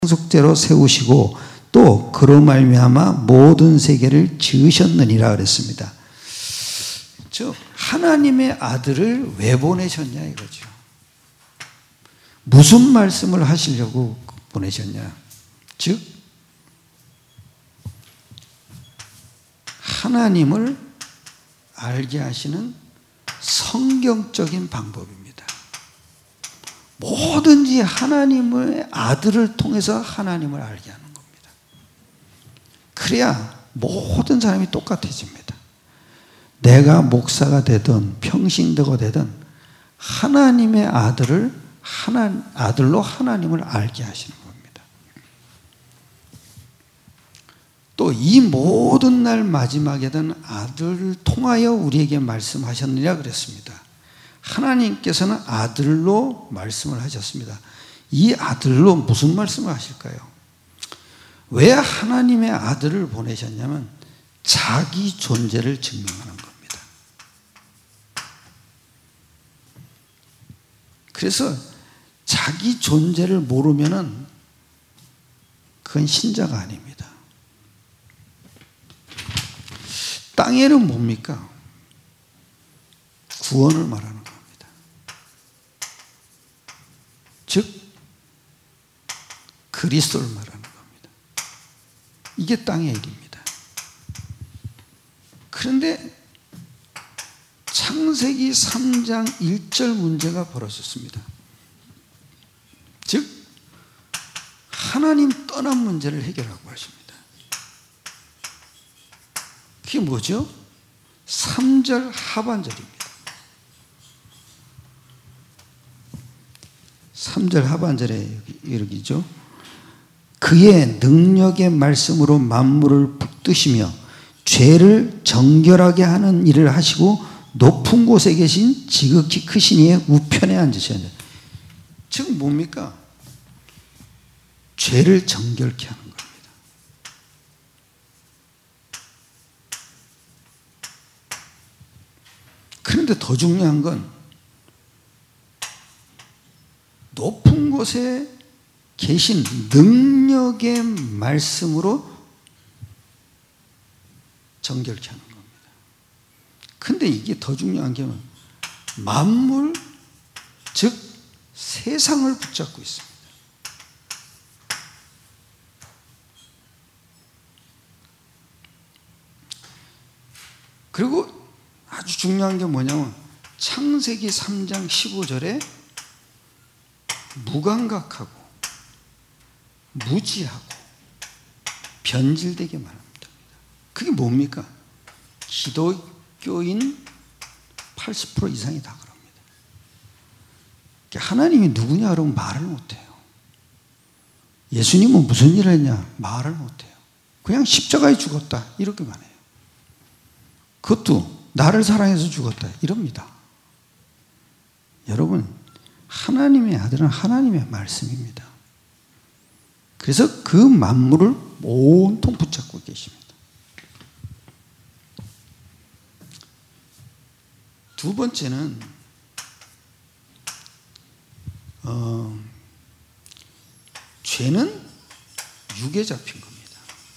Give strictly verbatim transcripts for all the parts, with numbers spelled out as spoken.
상속제로 세우시고 또 그로 말미암아 모든 세계를 지으셨느니라 그랬습니다. 즉 하나님의 아들을 왜 보내셨냐 이거죠. 무슨 말씀을 하시려고 보내셨냐. 즉 하나님을 알게 하시는 성경적인 방법입니다. 뭐든지 하나님의 아들을 통해서 하나님을 알게 하는 겁니다. 그래야 모든 사람이 똑같아집니다. 내가 목사가 되든 평신도가 되든 하나님의 아들을 하나, 아들로 하나님을 알게 하시는 겁니다. 또 이 모든 날 마지막에는 아들을 통하여 우리에게 말씀하셨느냐 그랬습니다. 하나님께서는 아들로 말씀을 하셨습니다. 이 아들로 무슨 말씀을 하실까요? 왜 하나님의 아들을 보내셨냐면 자기 존재를 증명하는 겁니다. 그래서 자기 존재를 모르면은 그건 신자가 아닙니다. 땅에는 뭡니까? 구원을 말하는 겁니다. 즉 그리스도를 말하는 겁니다. 이게 땅의 일입니다. 그런데 창세기 삼 장 일 절 문제가 벌어졌습니다. 즉 하나님 떠난 문제를 해결하고 하십니다. 그게 뭐죠? 삼 절 하반절입니다. 삼 절 하반절에 이르기죠. 그의 능력의 말씀으로 만물을 붙드시며 죄를 정결하게 하는 일을 하시고 높은 곳에 계신 지극히 크신 이의 우편에 앉으셨느니라. 즉 뭡니까? 죄를 정결케 하는 겁니다. 그런데 더 중요한 건 높은 곳에 계신 능력의 말씀으로 정결케 하는 겁니다. 근데 이게 더 중요한 게 만물, 즉 세상을 붙잡고 있습니다. 그리고 아주 중요한 게 뭐냐면 창세기 삼 장 십오 절에 무감각하고 무지하고 변질되게 말합니다. 그게 뭡니까? 기독교인 팔십 퍼센트 이상이 다 그럽니다. 하나님이 누구냐 그러면 말을 못해요. 예수님은 무슨 일을 했냐? 말을 못해요. 그냥 십자가에 죽었다 이렇게만 해요. 그것도 나를 사랑해서 죽었다 이럽니다. 여러분 하나님의 아들은 하나님의 말씀입니다. 그래서 그 만물을 온통 붙잡고 계십니다. 두 번째는 어, 죄는 육에 잡힌 겁니다.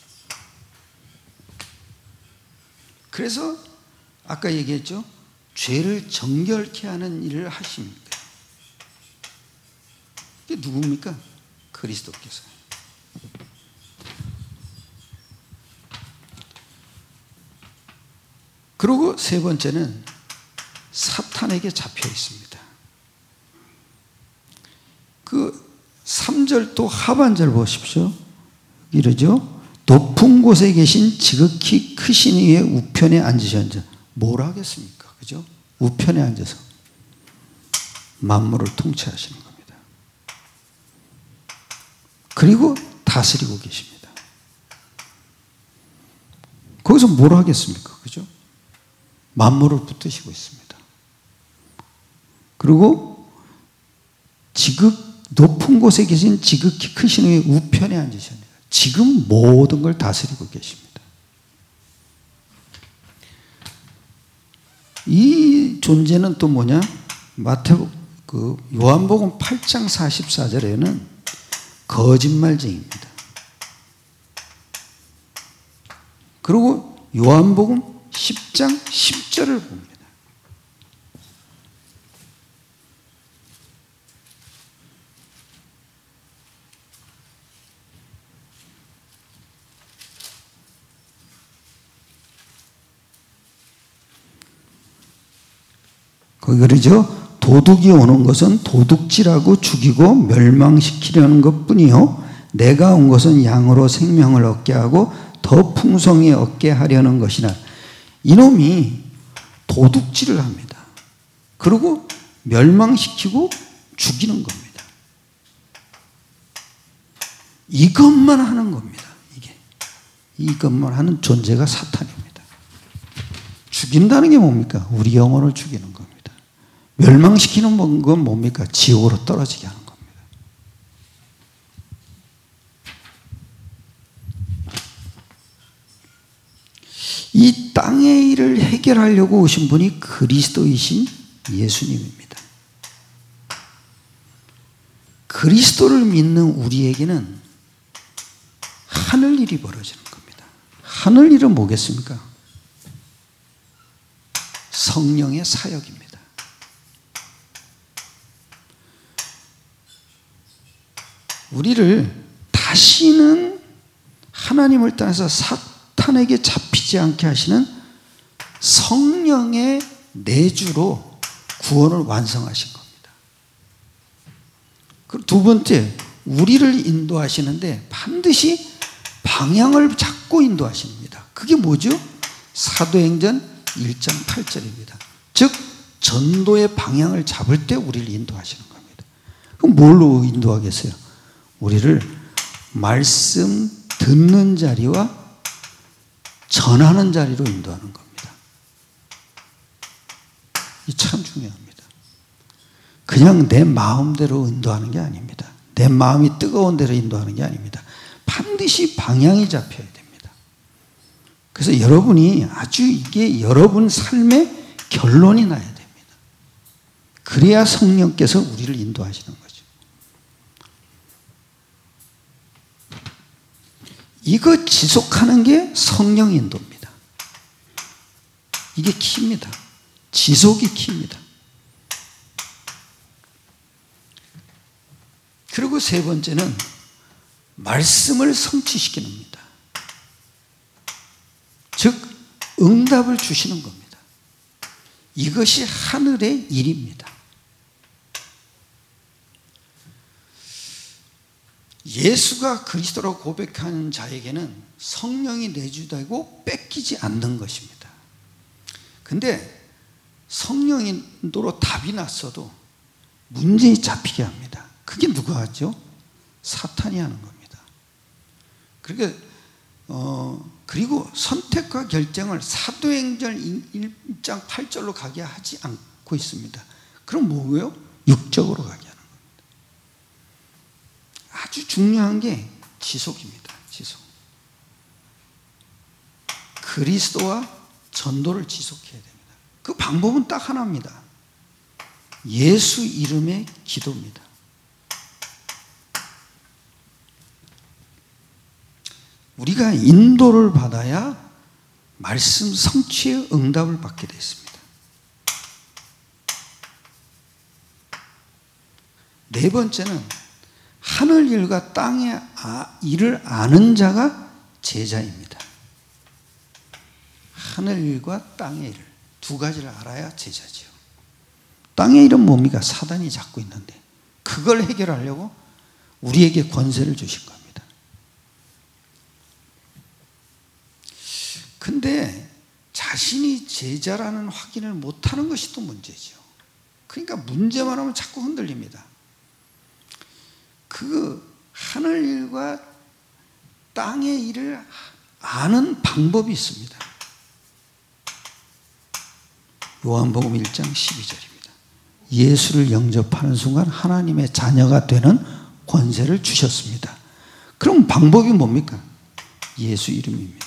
그래서 아까 얘기했죠. 죄를 정결케 하는 일을 하십니다. 이게 누굽니까? 그리스도께서. 그리고 세 번째는 사탄에게 잡혀 있습니다. 그 삼 절 또 하반절 보십시오. 이러죠. 높은 곳에 계신 지극히 크신 이의 우편에 앉으셨는지 뭘 하겠습니까? 그죠? 우편에 앉아서 만물을 통치하시는 겁니다. 그리고 다스리고 계십니다. 거기서 뭘 하겠습니까? 그죠? 만물을 붙드시고 있습니다. 그리고 지극 높은 곳에 계신 지극히 크신 이의 우편에 앉으셨네요. 지금 모든 걸 다스리고 계십니다. 이 존재는 또 뭐냐? 마태복 그 요한복음 팔 장 사십사 절에는 거짓말쟁이입니다. 그리고 요한복음 십 장 십 절을 봅니다. 거기 그러죠. 도둑이 오는 것은 도둑질하고 죽이고 멸망시키려는 것뿐이요 내가 온 것은 양으로 생명을 얻게 하고 더 풍성히 얻게 하려는 것이나. 이놈이 도둑질을 합니다. 그리고 멸망시키고 죽이는 겁니다. 이것만 하는 겁니다. 이게 이것만 하는 존재가 사탄입니다. 죽인다는 게 뭡니까? 우리 영혼을 죽이는 겁니다. 멸망시키는 건 뭡니까? 지옥으로 떨어지게 하는 겁니다. 이 땅의 일을 해결하려고 오신 분이 그리스도이신 예수님입니다. 그리스도를 믿는 우리에게는 하늘일이 벌어지는 겁니다. 하늘일은 뭐겠습니까? 성령의 사역입니다. 우리를 다시는 하나님을 떠나서 사탄에게 잡히지 않게 하시는 성령의 내주로 구원을 완성하신 겁니다. 그리고 두 번째, 우리를 인도하시는데 반드시 방향을 잡고 인도하십니다. 그게 뭐죠? 사도행전 일 장 팔 절입니다. 즉 전도의 방향을 잡을 때 우리를 인도하시는 겁니다. 그럼 뭘로 인도하겠어요? 우리를 말씀 듣는 자리와 전하는 자리로 인도하는 겁니다. 이 참 중요합니다. 그냥 내 마음대로 인도하는 게 아닙니다. 내 마음이 뜨거운 대로 인도하는 게 아닙니다. 반드시 방향이 잡혀야 됩니다. 그래서 여러분이 아주 이게 여러분 삶의 결론이 나야 됩니다. 그래야 성령께서 우리를 인도하시는 거죠. 이거 지속하는 게 성령 인도입니다. 이게 키입니다. 지속이 키입니다. 그리고 세 번째는 말씀을 성취시키는 겁니다. 즉 응답을 주시는 겁니다. 이것이 하늘의 일입니다. 예수가 그리스도라고 고백하는 자에게는 성령이 내주되고 뺏기지 않는 것입니다. 근데 성령 인도로 답이 났어도 문제에 잡히게 합니다. 그게 누가 하죠? 사탄이 하는 겁니다. 그러니까 어, 그리고 선택과 결정을 사도행전 일 장 팔 절로 가게 하지 않고 있습니다. 그럼 뭐예요? 육적으로 가게 하는 겁니다. 아주 중요한 게 지속입니다. 지속. 그리스도와 전도를 지속해야 됩니다. 그 방법은 딱 하나입니다. 예수 이름의 기도입니다. 우리가 인도를 받아야 말씀 성취의 응답을 받게 됐습니다. 네 번째는 하늘 일과 땅의 일을 아는 자가 제자입니다. 하늘 일과 땅의 일을 두 가지를 알아야 제자지요. 땅의 일은 뭡니까? 사단이 잡고 있는데 그걸 해결하려고 우리에게 권세를 주신 겁니다. 근데 자신이 제자라는 확인을 못하는 것이 또 문제죠. 그러니까 문제만 하면 자꾸 흔들립니다. 그 하늘 일과 땅의 일을 아는 방법이 있습니다. 요한복음 일 장 십이 절입니다. 예수를 영접하는 순간 하나님의 자녀가 되는 권세를 주셨습니다. 그럼 방법이 뭡니까? 예수 이름입니다.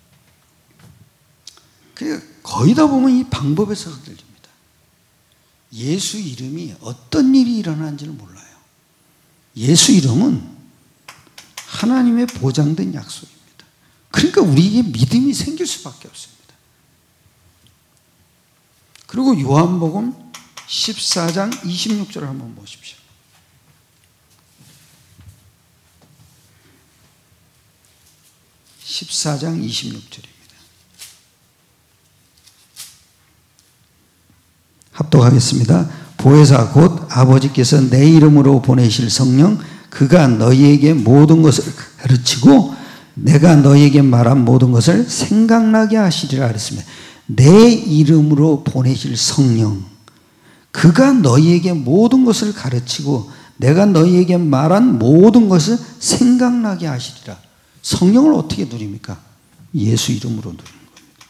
거의 다 보면 이 방법에서 흔들립니다. 예수 이름이 어떤 일이 일어나는지를 몰라요. 예수 이름은 하나님의 보장된 약속입니다. 그러니까 우리에게 믿음이 생길 수밖에 없습니다. 그리고 요한복음 십사 장 이십육 절을 한번 보십시오. 십사 장 이십육 절입니다. 합독하겠습니다. 보혜사 곧 아버지께서 내 이름으로 보내실 성령 그가 너희에게 모든 것을 가르치고 내가 너희에게 말한 모든 것을 생각나게 하시리라 그랬습니다. 내 이름으로 보내실 성령 그가 너희에게 모든 것을 가르치고 내가 너희에게 말한 모든 것을 생각나게 하시리라. 성령을 어떻게 누립니까? 예수 이름으로 누리는 겁니다.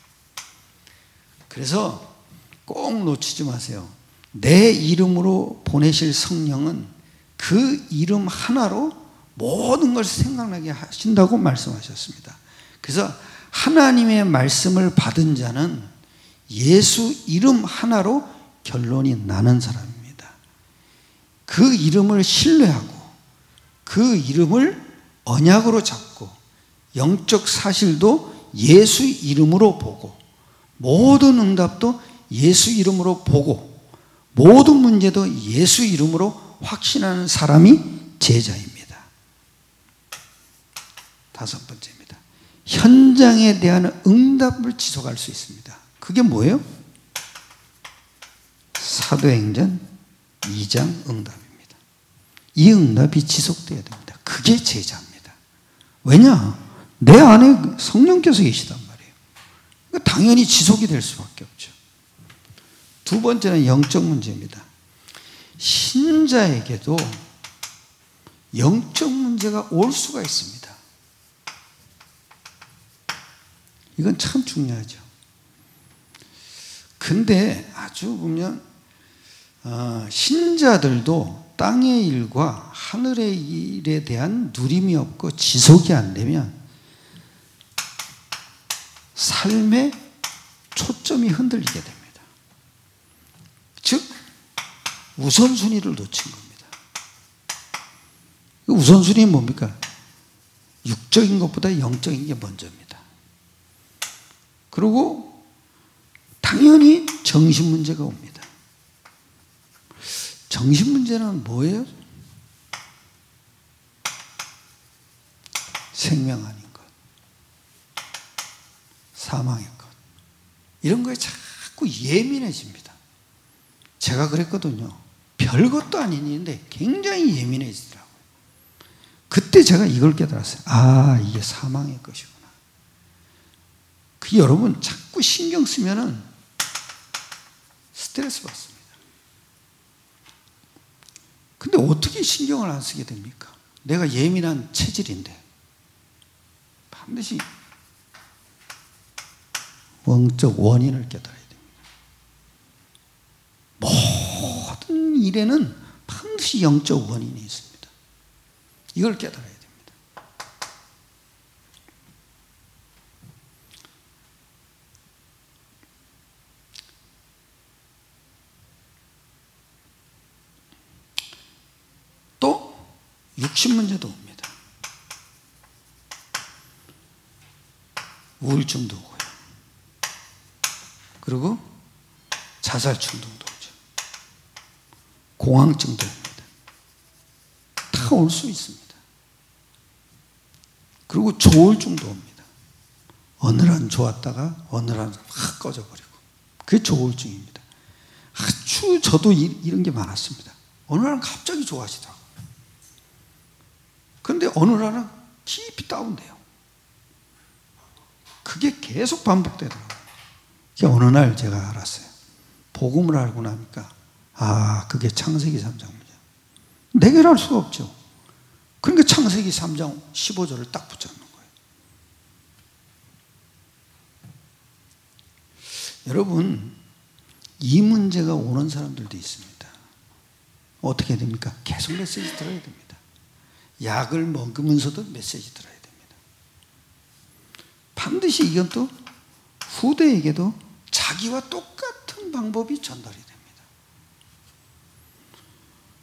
그래서 꼭 놓치지 마세요. 내 이름으로 보내실 성령은 그 이름 하나로 모든 걸 생각나게 하신다고 말씀하셨습니다. 그래서 하나님의 말씀을 받은 자는 예수 이름 하나로 결론이 나는 사람입니다. 그 이름을 신뢰하고 그 이름을 언약으로 잡고 영적 사실도 예수 이름으로 보고 모든 응답도 예수 이름으로 보고 모든 문제도 예수 이름으로 확신하는 사람이 제자입니다. 다섯 번째입니다. 현장에 대한 응답을 지속할 수 있습니다. 그게 뭐예요? 사도행전 이 장 응답입니다. 이 응답이 지속돼야 됩니다. 그게 제자입니다. 왜냐? 내 안에 성령께서 계시단 말이에요. 그러니까 당연히 지속이 될 수밖에 없죠. 두 번째는 영적 문제입니다. 신자에게도 영적 문제가 올 수가 있습니다. 이건 참 중요하죠. 근데 아주 보면 어, 신자들도 땅의 일과 하늘의 일에 대한 누림이 없고 지속이 안 되면 삶의 초점이 흔들리게 됩니다. 즉 우선순위를 놓친 겁니다. 우선순위는 뭡니까? 육적인 것보다 영적인 게 먼저입니다. 그리고 당연히 정신 문제가 옵니다. 정신 문제는 뭐예요? 생명 아닌 것, 사망의 것, 이런 거에 자꾸 예민해집니다. 제가 그랬거든요. 별것도 아닌 일인데 굉장히 예민해지더라고요. 그때 제가 이걸 깨달았어요. 아, 이게 사망의 것이구나. 그 여러분 자꾸 신경 쓰면은 스트레스 받습니다. 근데 어떻게 신경을 안 쓰게 됩니까? 내가 예민한 체질인데 반드시 영적 원인을 깨달아야 됩니다. 모든 일에는 반드시 영적 원인이 있습니다. 이걸 깨달아야 됩니다. 또 육신 문제도 옵니다. 우울증도 오고요. 그리고 자살 충동도 오죠. 공황증도 옵니다. 다 올 수 있습니다. 그리고 조울증도 옵니다. 어느 날 좋았다가 어느 날 확 꺼져버리고. 그게 조울증입니다. 아주 저도 이런 게 많았습니다. 어느 날은 갑자기 좋아지더라고요. 그런데 어느 날은 깊이 다운돼요. 그게 계속 반복되더라고요. 어느 날 제가 알았어요. 복음을 알고 나니까 아, 그게 창세기 삼 장 문제. 내게 알 수가 없죠. 그러니까 창세기 삼 장 십오 절을 딱 붙잡는 거예요. 여러분, 이 문제가 오는 사람들도 있습니다. 어떻게 됩니까? 계속 메시지 들어야 됩니다. 약을 먹으면서도 메시지 들어야 됩니다. 반드시 이건 또 후대에게도 자기와 똑같은 방법이 전달이 됩니다.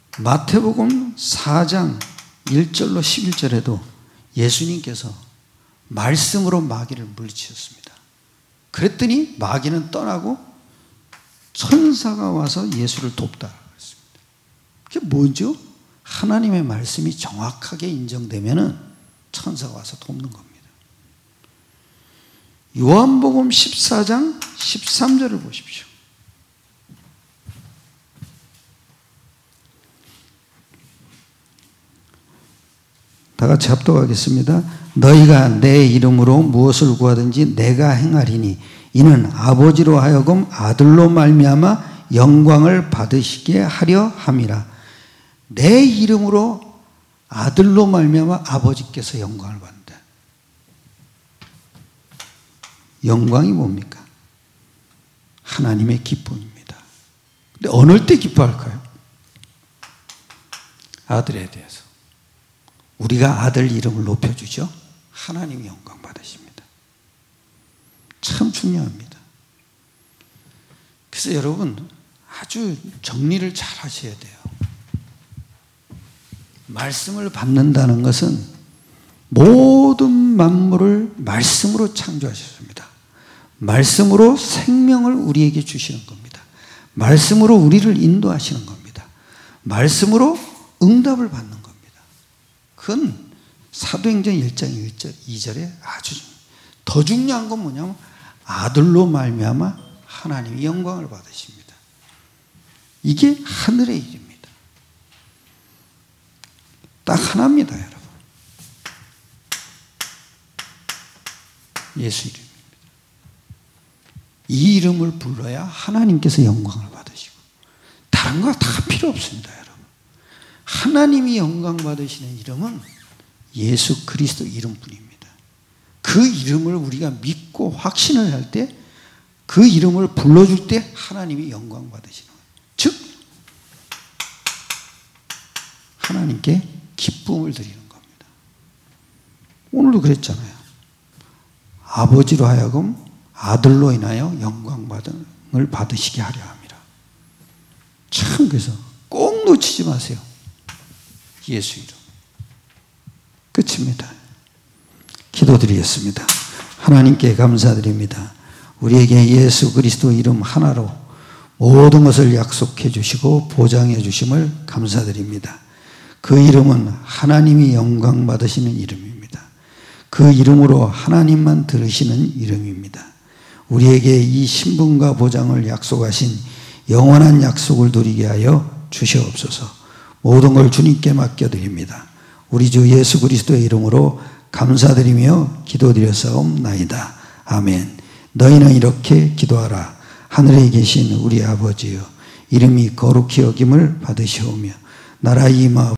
마태복음 사 장 일 절로 십일 절에도 예수님께서 말씀으로 마귀를 물리치셨습니다. 그랬더니 마귀는 떠나고 천사가 와서 예수를 돕다 그랬습니다. 그게 뭐죠? 하나님의 말씀이 정확하게 인정되면은 천사가 와서 돕는 겁니다. 요한복음 십사 장 십삼 절을 보십시오. 다 같이 합독하겠습니다. 너희가 내 이름으로 무엇을 구하든지 내가 행하리니 이는 아버지로 하여금 아들로 말미암아 영광을 받으시게 하려 함이라. 내 이름으로 아들로 말미암아 아버지께서 영광을 받는다. 영광이 뭡니까? 하나님의 기쁨입니다. 근데 어느 때 기뻐할까요? 아들에 대해서. 우리가 아들 이름을 높여주죠. 하나님이 영광 받으십니다. 참 중요합니다. 그래서 여러분 아주 정리를 잘 하셔야 돼요. 말씀을 받는다는 것은 모든 만물을 말씀으로 창조하셨습니다. 말씀으로 생명을 우리에게 주시는 겁니다. 말씀으로 우리를 인도하시는 겁니다. 말씀으로 응답을 받는 겁니다. 그건 사도행전 일 장 이 절에 아주 더 중요한 건 뭐냐면 아들로 말미암아 하나님이 영광을 받으십니다. 이게 하늘의 일입니다. 딱 하나입니다, 여러분. 예수 이름입니다. 이 이름을 불러야 하나님께서 영광을 받으시고 다른 거 다 필요 없습니다, 여러분. 하나님이 영광 받으시는 이름은 예수 그리스도 이름뿐입니다. 그 이름을 우리가 믿고 확신을 할 때 그 이름을 불러줄 때 하나님이 영광 받으시는 거예요. 즉 하나님께 기쁨을 드리는 겁니다. 오늘도 그랬잖아요. 아버지로 하여금 아들로 인하여 영광을 받으시게 하려 함이라. 참 그래서 꼭 놓치지 마세요. 예수 이름. 끝입니다. 기도드리겠습니다. 하나님께 감사드립니다. 우리에게 예수 그리스도 이름 하나로 모든 것을 약속해 주시고 보장해 주심을 감사드립니다. 그 이름은 하나님이 영광 받으시는 이름입니다. 그 이름으로 하나님만 들으시는 이름입니다. 우리에게 이 신분과 보장을 약속하신 영원한 약속을 누리게 하여 주시옵소서. 모든 걸 주님께 맡겨드립니다. 우리 주 예수 그리스도의 이름으로 감사드리며 기도드렸사옵나이다. 아멘. 너희는 이렇게 기도하라. 하늘에 계신 우리 아버지여, 이름이 거룩히 여김을 받으시오며 나라의 임하